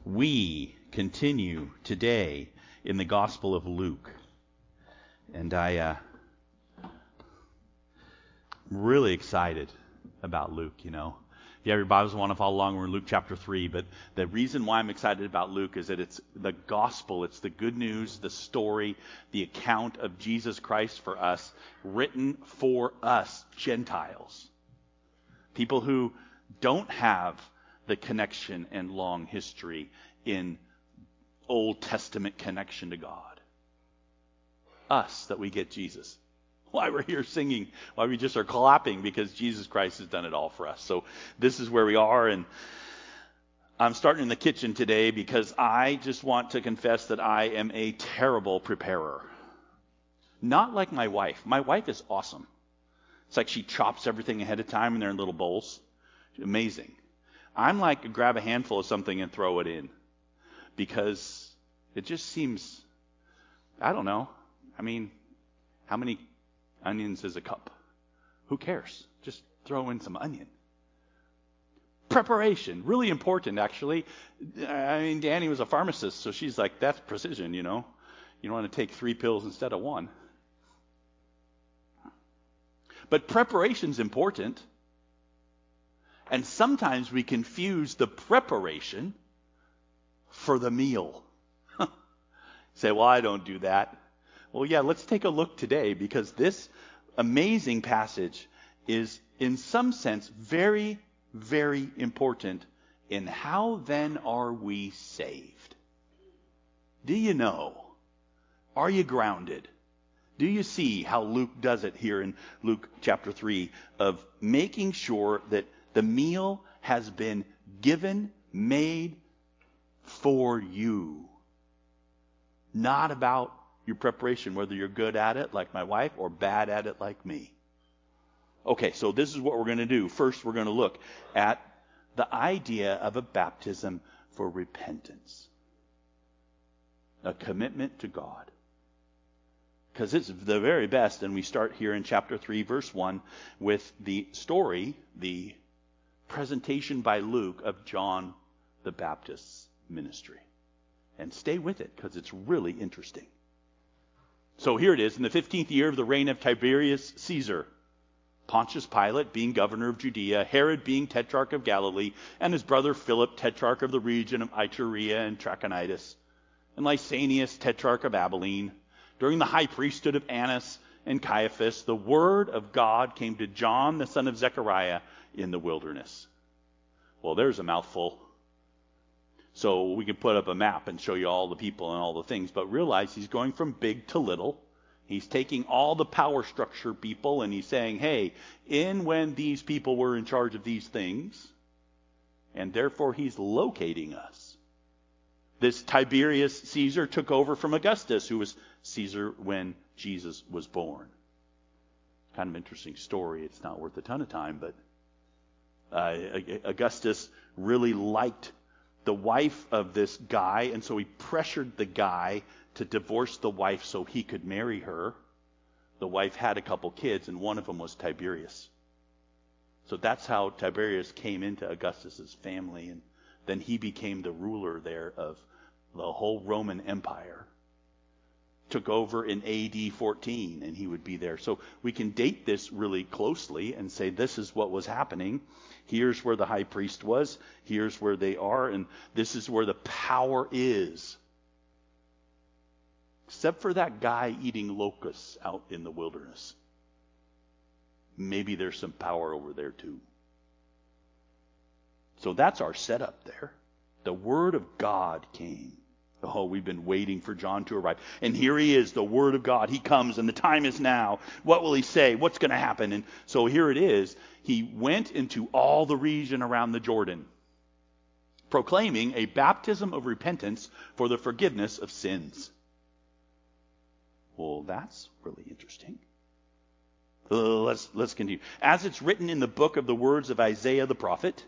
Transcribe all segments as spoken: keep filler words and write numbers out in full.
We continue today in the Gospel of Luke. And I, uh, I'm really excited about Luke, you know. If you have your Bibles and want to follow along, we're in Luke chapter three. But the reason why I'm excited about Luke is that it's the gospel, it's the good news, the story, the account of Jesus Christ for us, written for us, Gentiles. People who don't have the connection and long history in Old Testament connection to God. Us, that we get Jesus. Why we're here singing, why we just are clapping, because Jesus Christ has done it all for us. So this is where we are, and I'm starting in the kitchen today because I just want to confess that I am a terrible preparer. Not like my wife. My wife is awesome. It's like she chops everything ahead of time and they're in little bowls. Amazing. I'm like, grab a handful of something and throw it in. Because it just seems, I don't know. I mean, how many onions is a cup? Who cares? Just throw in some onion. Preparation, really important, actually. I mean, Danny was a pharmacist, so she's like, that's precision, you know. You don't want to take three pills instead of one. But preparation's important. And sometimes we confuse the preparation for the meal. Say, well, I don't do that. Well, yeah, let's take a look today, because this amazing passage is, in some sense, very, very important in how then are we saved. Do you know? Are you grounded? Do you see how Luke does it here in Luke chapter three, of making sure that the meal has been given, made for you? Not about your preparation, whether you're good at it like my wife or bad at it like me. Okay, so this is what we're going to do. First, we're going to look at the idea of a baptism for repentance. A commitment to God. Because it's the very best, and we start here in chapter three, verse one, with the story, the presentation by Luke of John the Baptist's ministry. And stay with it, because it's really interesting. So here it is, in the fifteenth year of the reign of Tiberius Caesar, Pontius Pilate being governor of Judea, Herod being tetrarch of Galilee, and his brother Philip, tetrarch of the region of Iturea and Trachonitis, and Lysanias, tetrarch of Abilene, during the high priesthood of Annas and Caiaphas, the word of God came to John, the son of Zechariah, in the wilderness. Well, there's a mouthful. So we can put up a map and show you all the people and all the things, but realize he's going from big to little. He's taking all the power structure people and he's saying, hey, in when these people were in charge of these things, and therefore he's locating us. This Tiberius Caesar took over from Augustus, who was Caesar when Jesus was born. Kind of interesting story. It's not worth a ton of time, but uh, Augustus really liked the wife of this guy, and so he pressured the guy to divorce the wife so he could marry her. The wife had a couple kids, and one of them was Tiberius. So that's how Tiberius came into Augustus's family, and then he became the ruler there of the whole Roman Empire. Took over in A D fourteen, and he would be there. So we can date this really closely and say this is what was happening. Here's where the high priest was. Here's where they are. And this is where the power is. Except for that guy eating locusts out in the wilderness. Maybe there's some power over there too. So that's our setup there. The word of God came. Oh, we've been waiting for John to arrive. And here he is, the word of God. He comes and the time is now. What will he say? What's going to happen? And so here it is. He went into all the region around the Jordan, proclaiming a baptism of repentance for the forgiveness of sins. Well, that's really interesting. Uh, let's, let's continue. As it's written in the book of the words of Isaiah the prophet,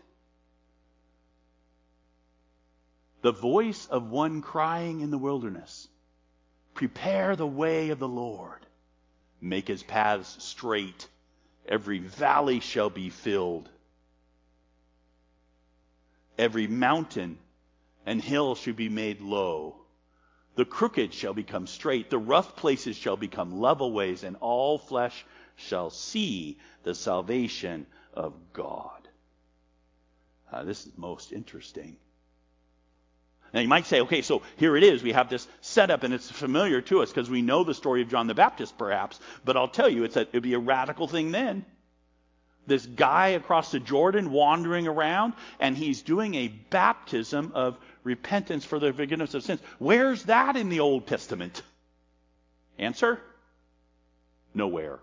the voice of one crying in the wilderness, prepare the way of the Lord. Make his paths straight. Every valley shall be filled. Every mountain and hills shall be made low. The crooked shall become straight, the rough places shall become level ways, and all flesh shall see the salvation of God. Uh, this is most interesting. Now you might say, okay, so here it is. We have this setup, and it's familiar to us because we know the story of John the Baptist, perhaps. But I'll tell you, it's a, it'd be a radical thing then. This guy across the Jordan wandering around, and he's doing a baptism of repentance for the forgiveness of sins. Where's that in the Old Testament? Answer? Nowhere.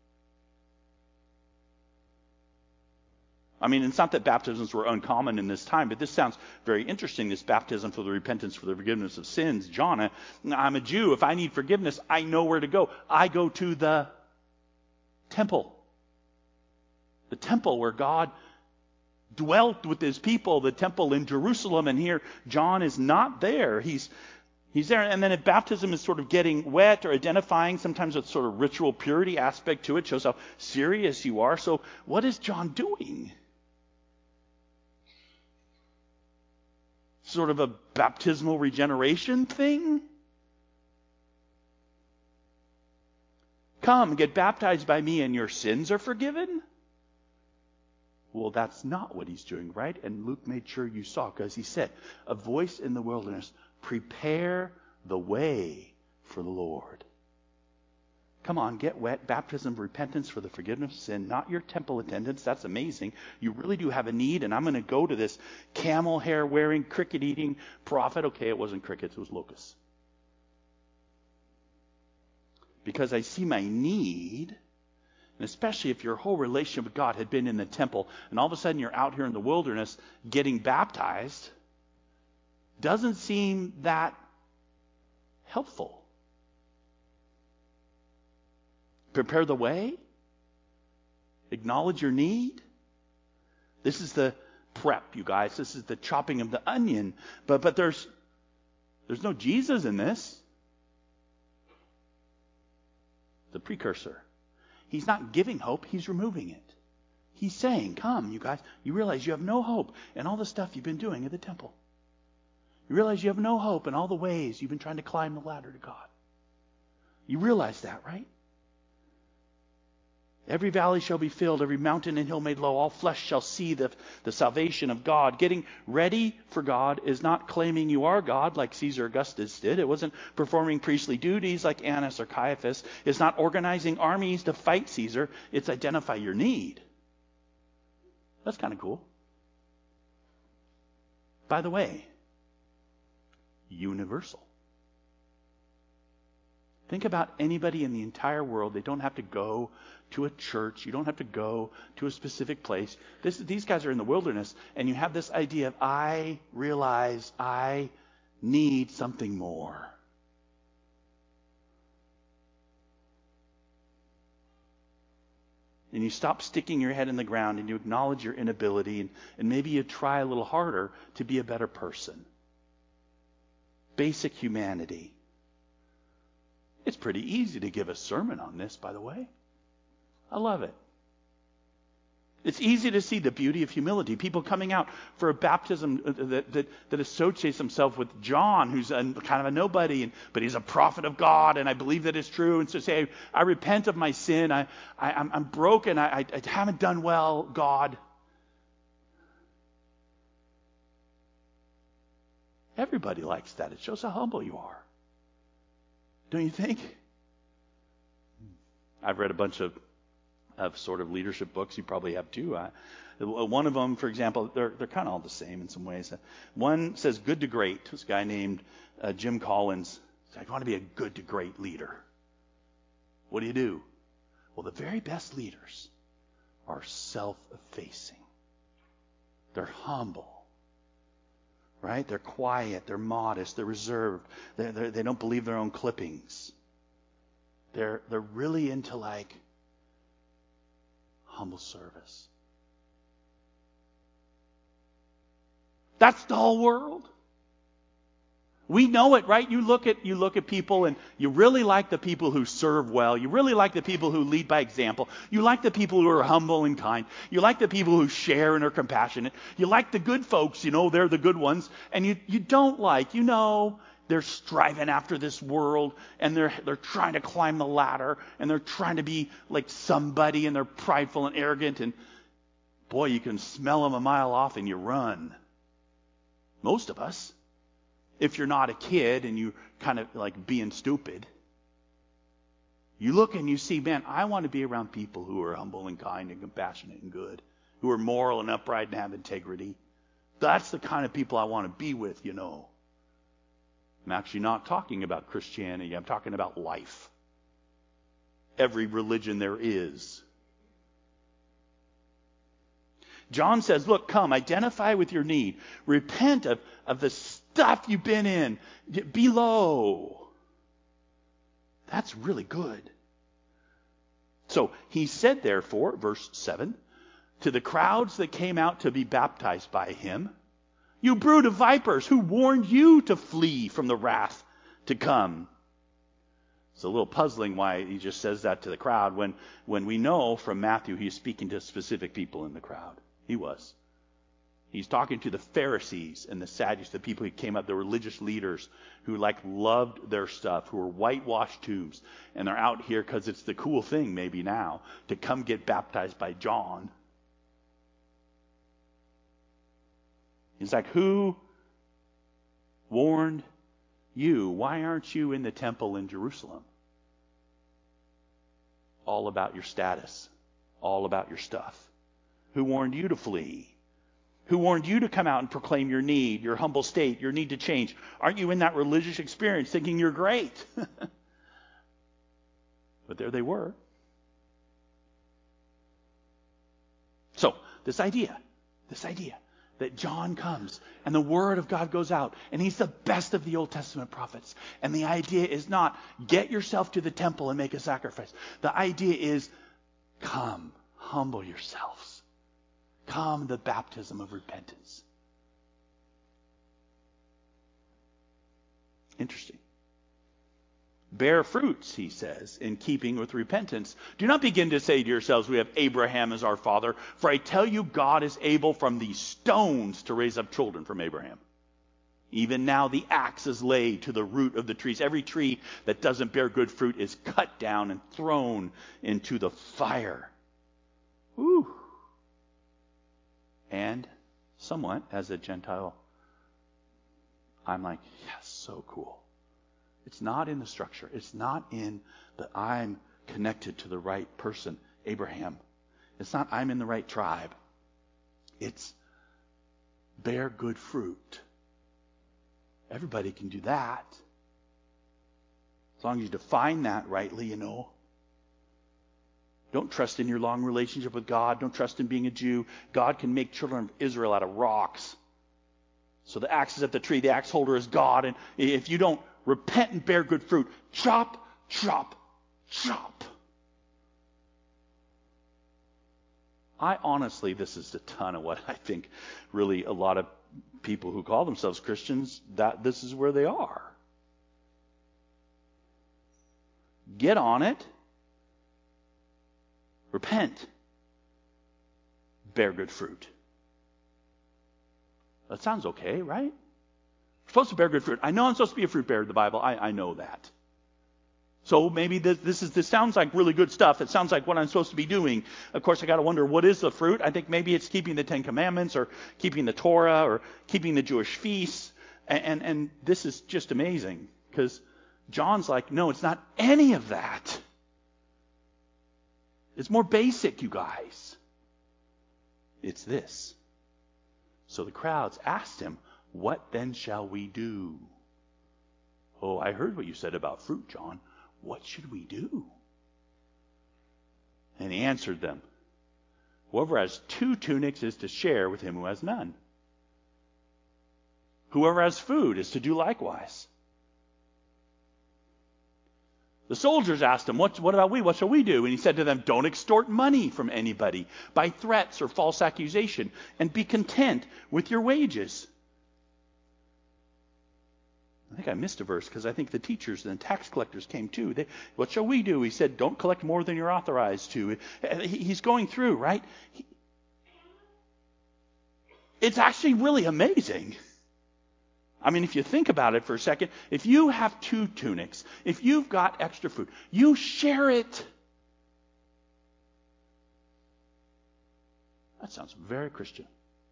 I mean, it's not that baptisms were uncommon in this time, but this sounds very interesting, this baptism for the repentance for the forgiveness of sins. John, I'm a Jew. If I need forgiveness, I know where to go. I go to the temple. The temple where God dwelt with his people, the temple in Jerusalem, and here John is not there. He's he's there. And then if baptism is sort of getting wet or identifying, sometimes with sort of ritual purity aspect to it, shows how serious you are. So what is John doing? Sort of a baptismal regeneration thing? Come, get baptized by me and your sins are forgiven? Well, that's not what he's doing, right? And Luke made sure you saw, because he said, a voice in the wilderness, prepare the way for the Lord. Come on, get wet. Baptism of repentance for the forgiveness of sin, not your temple attendance. That's amazing. You really do have a need, and I'm going to go to this camel hair wearing, cricket eating prophet. Okay, it wasn't crickets, it was locusts. Because I see my need, and especially if your whole relationship with God had been in the temple, and all of a sudden you're out here in the wilderness getting baptized, doesn't seem that helpful. Prepare the way. Acknowledge your need. This is the prep, you guys. This is the chopping of the onion. But but there's there's no Jesus in this. The precursor. He's not giving hope, he's removing it. He's saying, come, you guys, you realize you have no hope in all the stuff you've been doing at the temple. You realize you have no hope in all the ways you've been trying to climb the ladder to God. You realize that, right? Every valley shall be filled, every mountain and hill made low. All flesh shall see the, the salvation of God. Getting ready for God is not claiming you are God like Caesar Augustus did. It wasn't performing priestly duties like Annas or Caiaphas. It's not organizing armies to fight Caesar. It's identify your need. That's kind of cool. By the way, universal. Think about anybody in the entire world. They don't have to go to a church. You don't have to go to a specific place. This, these guys are in the wilderness, and you have this idea of, I realize I need something more. And you stop sticking your head in the ground, and you acknowledge your inability, and, and maybe you try a little harder to be a better person. Basic humanity. It's pretty easy to give a sermon on this, by the way. I love it. It's easy to see the beauty of humility. People coming out for a baptism that, that, that associates himself with John, who's a, kind of a nobody, and, but he's a prophet of God, and I believe that is true. And so say, I repent of my sin. I, I, I'm, I'm broken. I, I, I haven't done well, God. Everybody likes that. It shows how humble you are. Don't you think? I've read a bunch of, of sort of leadership books. You probably have too. Uh, one of them, for example, they're they're kind of all the same in some ways. Uh, one says good to great. This guy named uh, Jim Collins. I want to be a good to great leader. What do you do? Well, the very best leaders are self-effacing. They're humble. Right? They're quiet. They're modest. They're reserved. They're, they're, they don't believe their own clippings. They're they're really into like humble service. That's the whole world. We know it, right? You look at you look at people and you really like the people who serve well. You really like the people who lead by example. You like the people who are humble and kind. You like the people who share and are compassionate. You like the good folks, you know, they're the good ones. And you, you don't like, you know, they're striving after this world and they're they're trying to climb the ladder and they're trying to be like somebody and they're prideful and arrogant, and boy, you can smell them a mile off and you run. Most of us. If you're not a kid and you kind of like being stupid, you look and you see, man, I want to be around people who are humble and kind and compassionate and good, who are moral and upright and have integrity. That's the kind of people I want to be with, you know. I'm actually not talking about Christianity. I'm talking about life. Every religion there is. John says, look, come, identify with your need. Repent of, of the stuff you've been in. Be low. That's really good. So he said, therefore, verse seven, to the crowds that came out to be baptized by him, you brood of vipers, who warned you to flee from the wrath to come? It's a little puzzling why he just says that to the crowd when, when we know from Matthew he's speaking to specific people in the crowd. He was. He's talking to the Pharisees and the Sadducees, the people who came up, the religious leaders who like loved their stuff, who were whitewashed tombs, and they're out here because it's the cool thing maybe now to come get baptized by John. He's like, who warned you? Why aren't you in the temple in Jerusalem? All about your status, all about your stuff. Who warned you to flee? Who warned you to come out and proclaim your need, your humble state, your need to change? Aren't you in that religious experience thinking you're great? But there they were. So, this idea, this idea that John comes and the word of God goes out and he's the best of the Old Testament prophets. And the idea is not get yourself to the temple and make a sacrifice. The idea is come, humble yourselves. Come, the baptism of repentance. Interesting. Bear fruits, he says, in keeping with repentance. Do not begin to say to yourselves, we have Abraham as our father, for I tell you, God is able from these stones to raise up children from Abraham. Even now the axe is laid to the root of the trees. Every tree that doesn't bear good fruit is cut down and thrown into the fire. Whew. And somewhat, as a Gentile, I'm like, yes, so cool. It's not in the structure. It's not in that I'm connected to the right person, Abraham. It's not I'm in the right tribe. It's bear good fruit. Everybody can do that. As long as you define that rightly, you know. Don't trust in your long relationship with God. Don't trust in being a Jew. God can make children of Israel out of rocks. So the axe is at the tree. The axe holder is God. And if you don't repent and bear good fruit, chop, chop, chop. I honestly, this is a ton of what I think really a lot of people who call themselves Christians, that this is where they are. Get on it. Repent. Bear good fruit. That sounds okay, right? We're supposed to bear good fruit. I know I'm supposed to be a fruit bearer in the Bible. I, I know that. So maybe this, this is this sounds like really good stuff. It sounds like what I'm supposed to be doing. Of course, I got to wonder, what is the fruit? I think maybe it's keeping the Ten Commandments or keeping the Torah or keeping the Jewish feasts. And, and, and this is just amazing because John's like, no, it's not any of that. It's more basic, you guys. It's this. So the crowds asked him, what then shall we do? Oh, I heard what you said about fruit, John. What should we do? And he answered them, whoever has two tunics is to share with him who has none. Whoever has food is to do likewise. The soldiers asked him, what, what about we? What shall we do? And he said to them, don't extort money from anybody by threats or false accusation, and be content with your wages. think I missed a verse because I think the teachers and the tax collectors came too. They, what shall we do? He said, don't collect more than you're authorized to. He's going through, right? It's actually really amazing. I mean, if you think about it for a second, if you have two tunics, if you've got extra food, you share it. That sounds very Christian.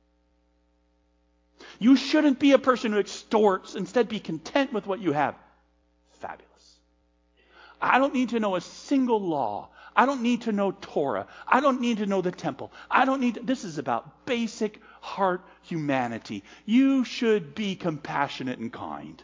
You shouldn't be a person who extorts. Instead, be content with what you have. Fabulous. I don't need to know a single law. I don't need to know Torah. I don't need to know the temple. I don't need to, this is about basic heart humanity. You should be compassionate and kind.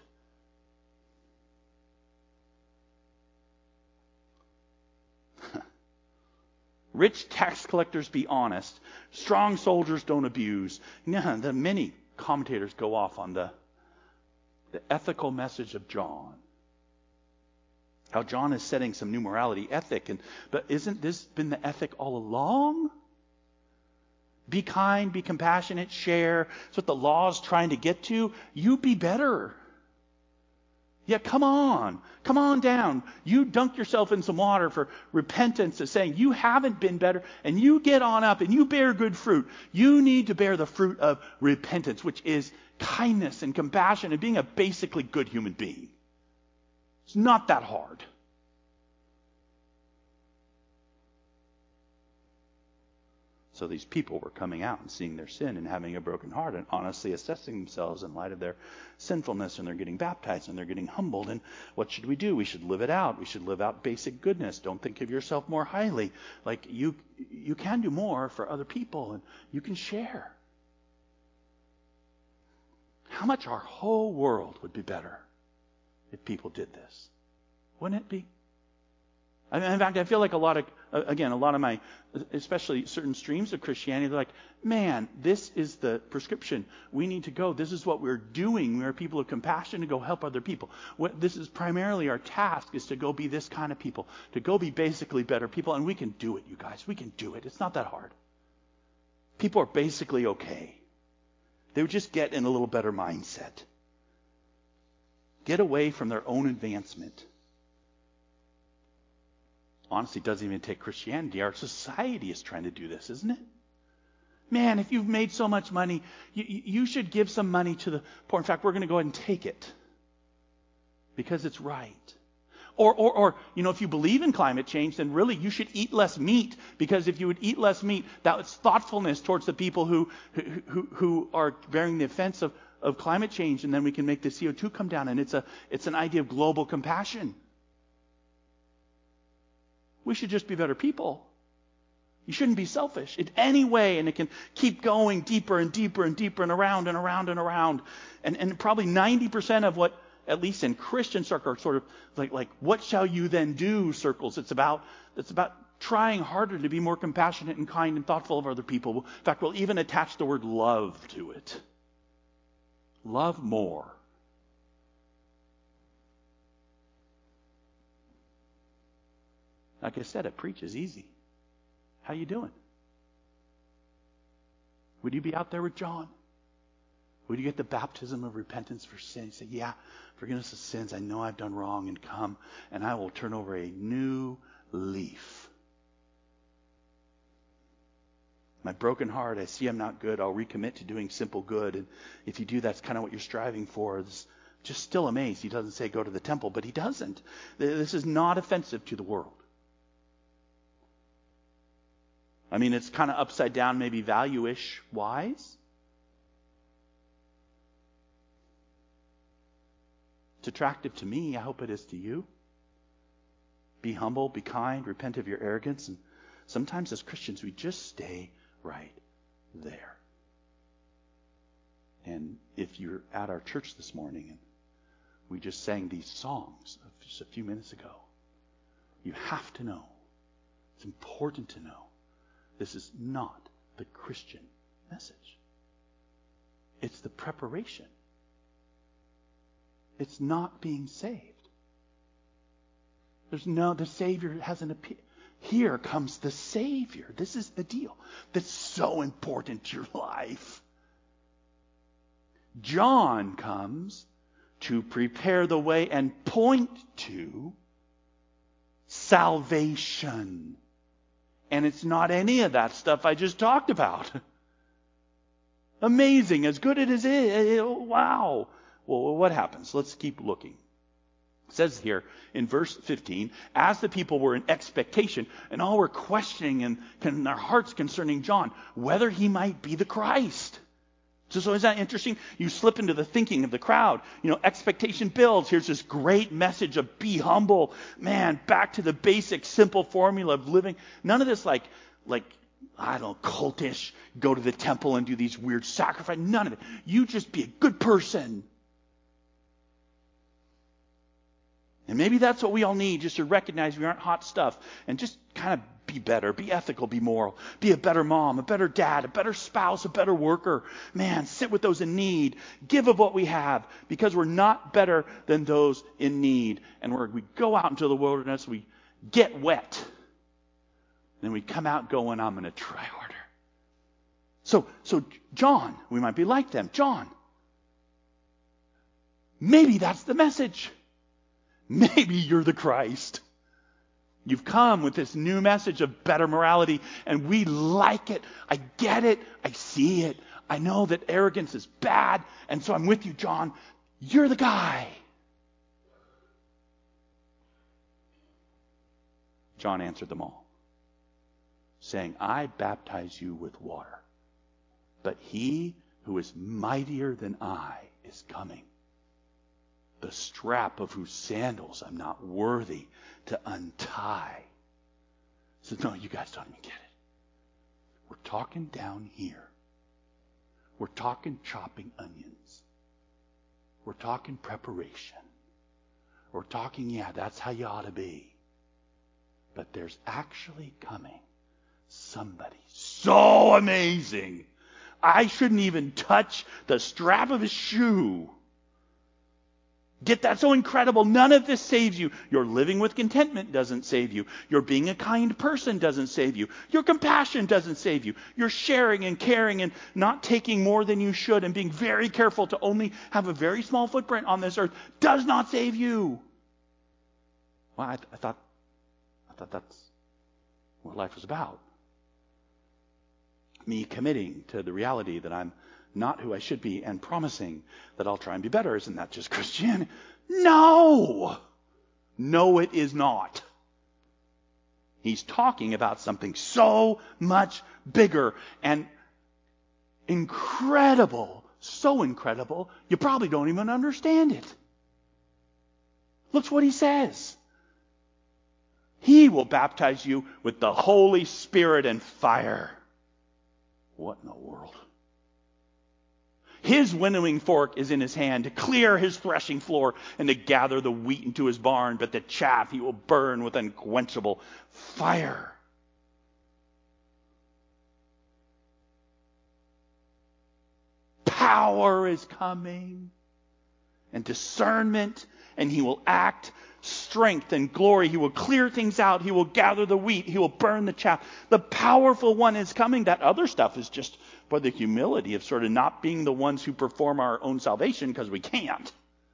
Rich tax collectors be honest. Strong soldiers don't abuse. Yeah, the many commentators go off on the, the ethical message of John. How John is setting some new morality ethic. And, but isn't this been the ethic all along? Be kind, be compassionate, share. That's what the law is trying to get to. You be better. Yeah, come on. Come on down. You dunk yourself in some water for repentance of saying you haven't been better, and you get on up and you bear good fruit. You need to bear the fruit of repentance, which is kindness and compassion and being a basically good human being. It's not that hard. So these people were coming out and seeing their sin and having a broken heart and honestly assessing themselves in light of their sinfulness, and they're getting baptized and they're getting humbled. And what should we do? We should live it out. We should live out basic goodness. Don't think of yourself more highly. Like you, you can do more for other people, and you can share. How much our whole world would be better if people did this. Wouldn't it be? I mean, in fact, I feel like a lot of, again, a lot of my, especially certain streams of Christianity, they're like, man, this is the prescription. We need to go. This is what we're doing. We are people of compassion to go help other people. What, this is primarily our task, is to go be this kind of people, to go be basically better people. And we can do it, you guys. We can do it. It's not that hard. People are basically okay. They would just get in a little better mindset. Get away from their own advancement. Honestly, it doesn't even take Christianity. Our society is trying to do this, isn't it? Man, if you've made so much money, you, you should give some money to the poor. In fact, we're going to go ahead and take it because it's right. Or, or, or, you know, if you believe in climate change, then really you should eat less meat, because if you would eat less meat, that's thoughtfulness towards the people who who, who are bearing the offense of, of climate change, and then we can make the C O two come down. And it's a it's an idea of global compassion. We should just be better people. You shouldn't be selfish in any way, and it can keep going deeper and deeper and deeper and around and around and around. And, and probably ninety percent of what, at least in Christian circles, are sort of like, like what shall you then do circles. It's about, it's about trying harder to be more compassionate and kind and thoughtful of other people. In fact, we'll even attach the word love to it. Love more. Like I said, a preach is easy. How you doing? Would you be out there with John? Would you get the baptism of repentance for sin? Say, yeah, forgiveness of sins. I know I've done wrong, and come, and I will turn over a new leaf. My broken heart, I see I'm not good. I'll recommit to doing simple good. And if you do, that's kind of what you're striving for. It's just still amazed. He doesn't say go to the temple, but he doesn't. This is not offensive to the world. I mean, it's kind of upside down, maybe value-ish wise. It's attractive to me. I hope it is to you. Be humble, be kind, repent of your arrogance. And sometimes as Christians, we just stay right there. And if you're at our church this morning and we just sang these songs just a few minutes ago, you have to know, it's important to know, this is not the Christian message. It's the preparation. It's not being saved. There's no, the Savior hasn't appeared. Here comes the Savior. This is the deal that's so important to your life. John comes to prepare the way and point to salvation. And it's not any of that stuff I just talked about. Amazing, as good as it is. Wow. Well, what happens? Let's keep looking. It says here in verse fifteen, as the people were in expectation and all were questioning in, in their hearts concerning John, whether he might be the Christ. So, so is that interesting? You slip into the thinking of the crowd. You know, expectation builds. Here's this great message of be humble. Man, back to the basic, simple formula of living. None of this like, like, I don't know, cultish, go to the temple and do these weird sacrifices. None of it. You just be a good person. And maybe that's what we all need, just to recognize we aren't hot stuff and just kind of be better, be ethical, be moral, be a better mom, a better dad, a better spouse, a better worker. Man, sit with those in need. Give of what we have, because we're not better than those in need. And we're, we go out into the wilderness, we get wet. Then we come out going, I'm going to try harder. So, so John, we might be like them. John, maybe that's the message. Maybe you're the Christ. You've come with this new message of better morality, and we like it. I get it. I see it. I know that arrogance is bad, and so I'm with you, John. You're the guy. John answered them all, saying, I baptize you with water, but he who is mightier than I is coming, the strap of whose sandals I'm not worthy to untie. So no, you guys don't even get it. We're talking down here. We're talking chopping onions. We're talking preparation. We're talking, yeah, that's how you ought to be. But there's actually coming somebody so amazing, I shouldn't even touch the strap of his shoe. Get that? So incredible. None of this saves you. Your living with contentment doesn't save you. Your being a kind person doesn't save you. Your compassion doesn't save you. Your sharing and caring and not taking more than you should and being very careful to only have a very small footprint on this earth does not save you. Well, I, th- I thought, I thought that's what life was about. Me committing to the reality that I'm not who I should be, and promising that I'll try and be better. Isn't that just Christianity? No! No, it is not. He's talking about something so much bigger and incredible. So incredible, you probably don't even understand it. Look what he says. He will baptize you with the Holy Spirit and fire. What in the world? His winnowing fork is in his hand to clear his threshing floor and to gather the wheat into his barn, but the chaff he will burn with unquenchable fire. Power is coming and discernment, and he will act. Strength and glory. He will clear things out. He will gather the wheat. He will burn the chaff. The powerful one is coming. That other stuff is just for the humility of sort of not being the ones who perform our own salvation because we can't.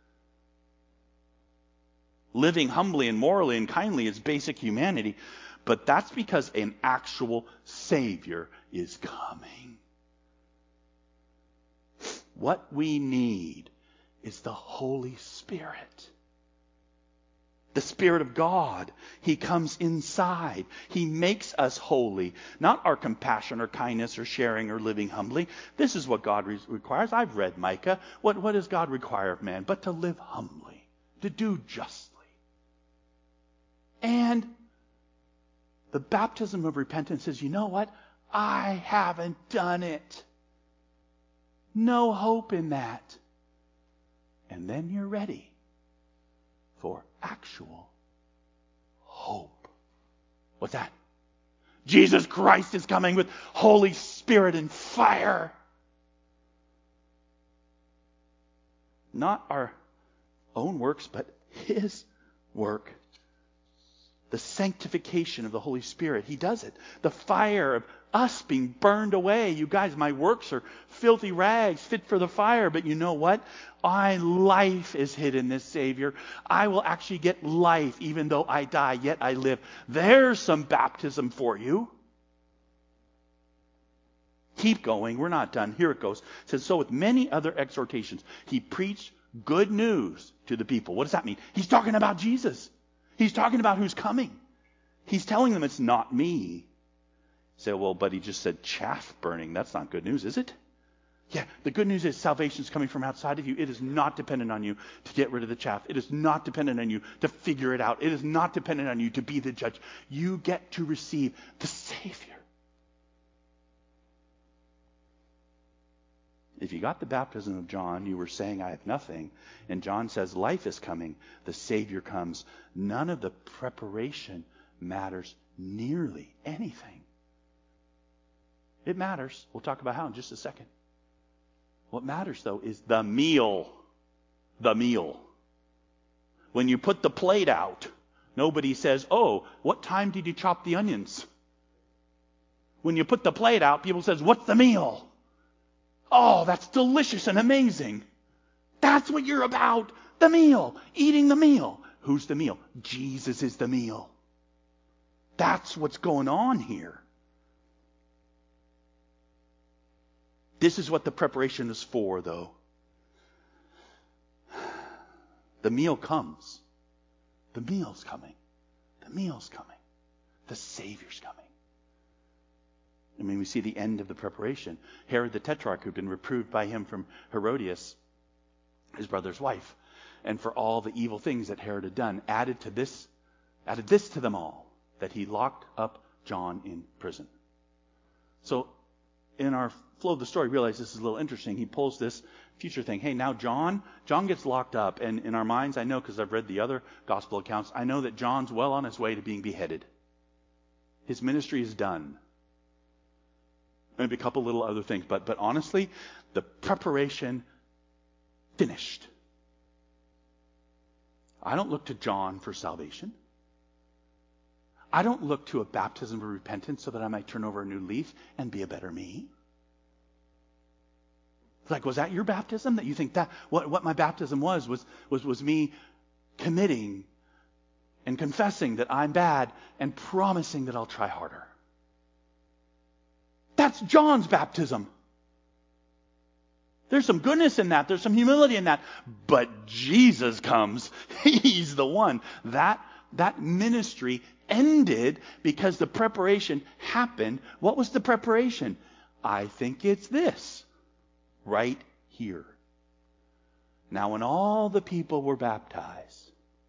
Living humbly and morally and kindly is basic humanity, but that's because an actual Savior is coming. What we need is the Holy Spirit. The Spirit of God. He comes inside. He makes us holy. Not our compassion or kindness or sharing or living humbly. This is what God re- requires. I've read Micah. What, what does God require of man? But to live humbly. To do justly. And the baptism of repentance says, you know what? I haven't done it. No hope in that. And then you're ready for actual hope. What's that? Jesus Christ is coming with Holy Spirit and fire. Not our own works, but His work. The sanctification of the Holy Spirit. He does it. The fire of us being burned away. You guys, my works are filthy rags, fit for the fire. But you know what? My life is hid in this Savior. I will actually get life even though I die, yet I live. There's some baptism for you. Keep going. We're not done. Here it goes. It says, so with many other exhortations, he preached good news to the people. What does that mean? He's talking about Jesus. He's talking about who's coming. He's telling them it's not me. Say, well, but he just said chaff burning. That's not good news, is it? Yeah, the good news is salvation is coming from outside of you. It is not dependent on you to get rid of the chaff. It is not dependent on you to figure it out. It is not dependent on you to be the judge. You get to receive the Savior. If you got the baptism of John, you were saying, I have nothing. And John says, life is coming. The Savior comes. None of the preparation matters nearly anything. It matters. We'll talk about how in just a second. What matters, though, is the meal. The meal. When you put the plate out, nobody says, oh, what time did you chop the onions? When you put the plate out, people says, what's the meal? Oh, that's delicious and amazing. That's what you're about. The meal. Eating the meal. Who's the meal? Jesus is the meal. That's what's going on here. This is what the preparation is for, though. The meal comes. The meal's coming. The meal's coming. The Savior's coming. I mean, we see the end of the preparation. Herod the Tetrarch, who'd been reproved by him from Herodias, his brother's wife, and for all the evil things that Herod had done, added to this, added this to them all, that he locked up John in prison. So, in our flow of the story, realize this is a little interesting. He pulls this future thing. Hey, now John, John gets locked up. And in our minds, I know because I've read the other gospel accounts, I know that John's well on his way to being beheaded. His ministry is done. Maybe a couple little other things. But, but honestly, the preparation finished. I don't look to John for salvation. I don't look to a baptism of repentance so that I might turn over a new leaf and be a better me. Like, was that your baptism? That you think that what, what my baptism was, was was was me committing and confessing that I'm bad and promising that I'll try harder. That's John's baptism. There's some goodness in that. There's some humility in that. But Jesus comes. He's the one. That that ministry ended because the preparation happened. What was the preparation? I think it's this. Right here. Now, when all the people were baptized,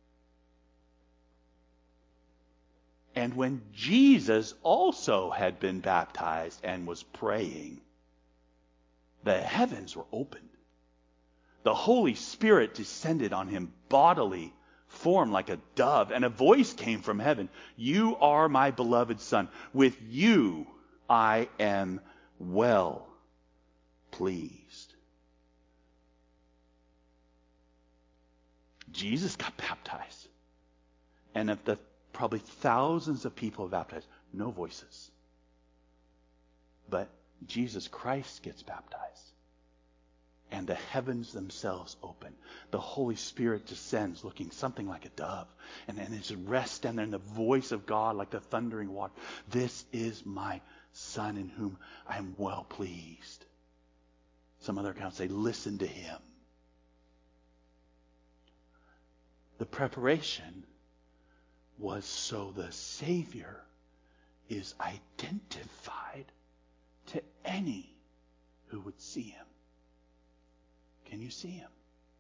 and when Jesus also had been baptized and was praying, the heavens were opened. The Holy Spirit descended on him bodily, formed like a dove, and a voice came from heaven. You are my beloved Son. With you I am well pleased. Jesus got baptized. And of the probably thousands of people baptized, no voices. But Jesus Christ gets baptized. And the heavens themselves open. The Holy Spirit descends looking something like a dove. And then it rests down there in the voice of God like the thundering water. This is my Son in whom I am well pleased. Some other accounts say, listen to him. The preparation was so the Savior is identified to any who would see him. Can you see him?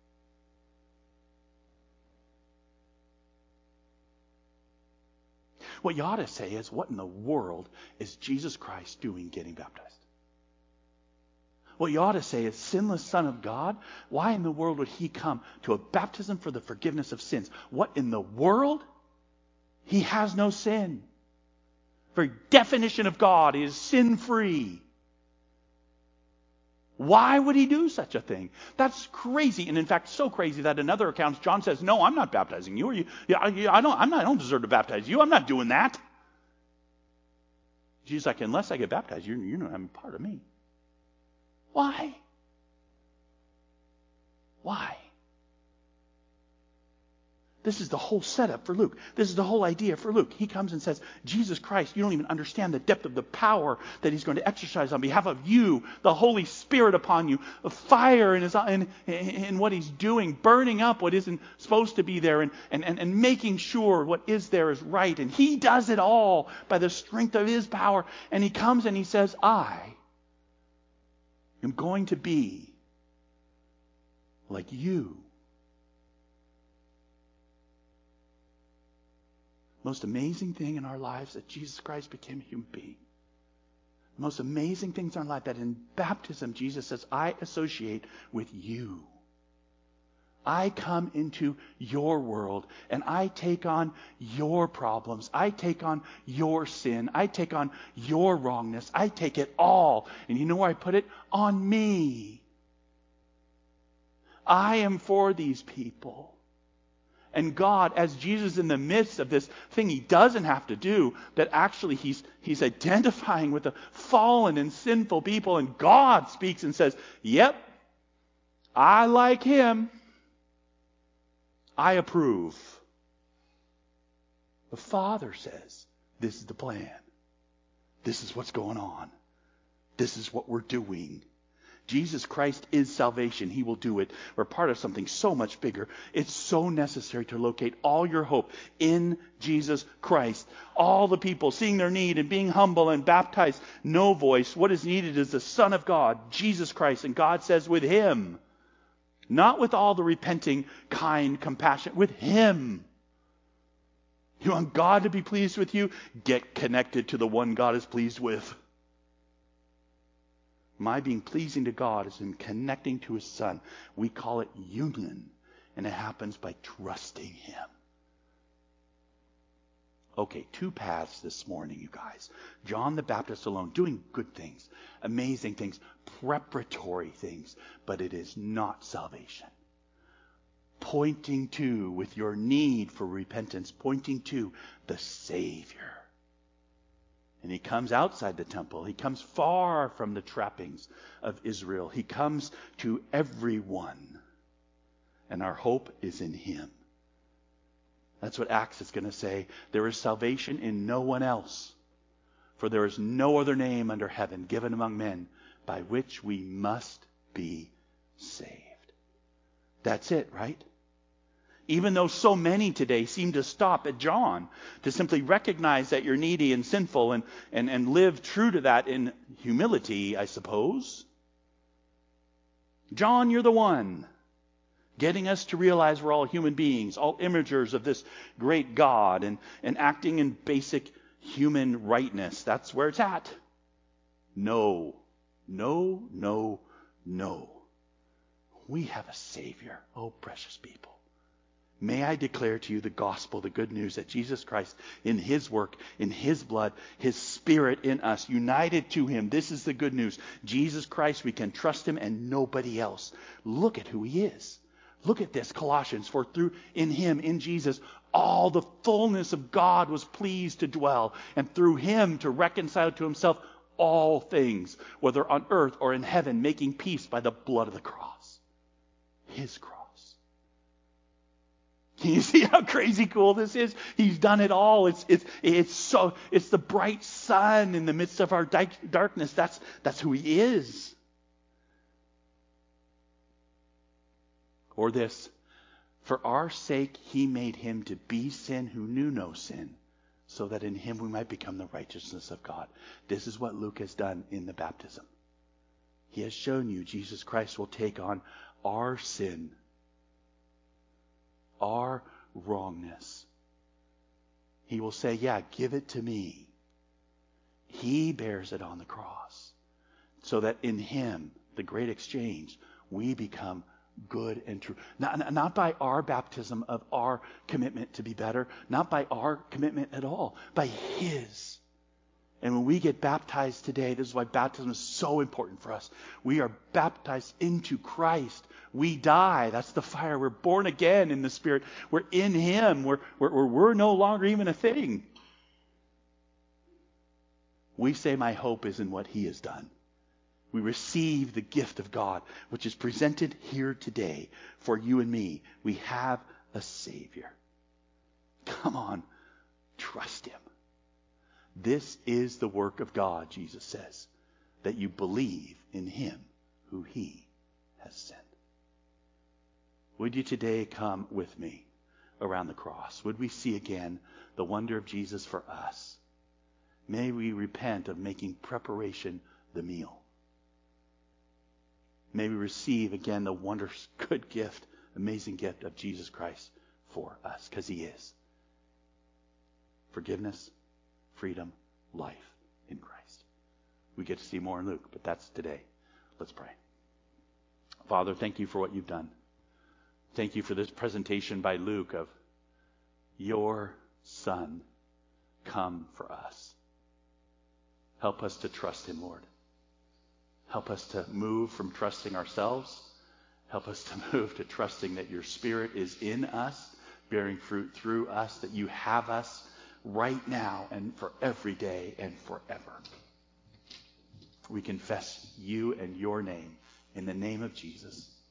What you ought to say is, what in the world is Jesus Christ doing getting baptized? What you ought to say is, sinless Son of God, why in the world would he come to a baptism for the forgiveness of sins? What in the world? He has no sin. Very definition of God is sin-free. Why would he do such a thing? That's crazy. And in fact, so crazy that in other accounts, John says, no, I'm not baptizing you. Or you yeah, I don't, I'm not, I don't deserve to baptize you. I'm not doing that. Jesus is like, unless I get baptized, you're, you're not having part of me. Why? Why? This is the whole setup for Luke. This is the whole idea for Luke. He comes and says, Jesus Christ, you don't even understand the depth of the power that he's going to exercise on behalf of you, the Holy Spirit upon you, the fire in, his, in, in what he's doing, burning up what isn't supposed to be there and, and, and, and making sure what is there is right. And he does it all by the strength of his power. And he comes and he says, I am going to be like you. Most amazing thing in our lives that Jesus Christ became a human being. The most amazing things in our life that in baptism Jesus says, I associate with you. I come into your world and I take on your problems. I take on your sin. I take on your wrongness. I take it all. And you know where I put it? On me. I am for these people. And God, as Jesus in the midst of this thing he doesn't have to do, that actually he's he's identifying with the fallen and sinful people, and God speaks and says, yep, I like him. I approve. The Father says, this is the plan. This is what's going on. This is what we're doing. Jesus Christ is salvation. He will do it. We're part of something so much bigger. It's so necessary to locate all your hope in Jesus Christ. All the people seeing their need and being humble and baptized, no voice. What is needed is the Son of God, Jesus Christ. And God says with him, not with all the repenting, kind, compassion, with him. You want God to be pleased with you? Get connected to the one God is pleased with. My being pleasing to God is in connecting to his Son. We call it union. And it happens by trusting him. Okay, two paths this morning, you guys. John the Baptist alone, doing good things, amazing things, preparatory things. But it is not salvation. Pointing to, with your need for repentance, pointing to the Savior. And he comes outside the temple. He comes far from the trappings of Israel. He comes to everyone. And our hope is in him. That's what Acts is going to say. There is salvation in no one else. For there is no other name under heaven given among men by which we must be saved. That's it, right? Even though so many today seem to stop at John, to simply recognize that you're needy and sinful and, and, and live true to that in humility, I suppose. John, you're the one getting us to realize we're all human beings, all imagers of this great God, and, and acting in basic human rightness. That's where it's at. No, no, no, no. We have a Savior. Oh, precious people. May I declare to you the gospel, the good news that Jesus Christ, in his work, in his blood, his Spirit in us, united to him. This is the good news. Jesus Christ, we can trust him and nobody else. Look at who he is. Look at this, Colossians. For through in him, in Jesus, all the fullness of God was pleased to dwell, and through him to reconcile to himself all things, whether on earth or in heaven, making peace by the blood of the cross. His cross. Can you see how crazy cool this is? He's done it all. It's it's it's so it's the bright sun in the midst of our darkness. That's that's who he is. Or this, for our sake he made him to be sin who knew no sin, so that in him we might become the righteousness of God. This is what Luke has done in the baptism. He has shown you Jesus Christ will take on our sin, our wrongness. He will say, yeah, give it to me. He bears it on the cross. So that in him, the great exchange, we become good and true. Not, not by our baptism of our commitment to be better, not by our commitment at all, by his. And when we get baptized today, this is why baptism is so important for us. We are baptized into Christ. We die. That's the fire. We're born again in the Spirit. We're in him. We're, we're, we're no longer even a thing. We say, my hope is in what he has done. We receive the gift of God, which is presented here today for you and me. We have a Savior. Come on, trust him. This is the work of God, Jesus says, that you believe in him who he has sent. Would you today come with me around the cross? Would we see again the wonder of Jesus for us? May we repent of making preparation the meal. May we receive again the wondrous, good gift, amazing gift of Jesus Christ for us, because he is. Forgiveness, freedom, life in Christ. We get to see more in Luke, but that's today. Let's pray. Father, thank you for what you've done. Thank you for this presentation by Luke of your Son come for us. Help us to trust him, Lord. Help us to move from trusting ourselves. Help us to move to trusting that your Spirit is in us, bearing fruit through us, that you have us right now and for every day and forever. We confess you and your name in the name of Jesus.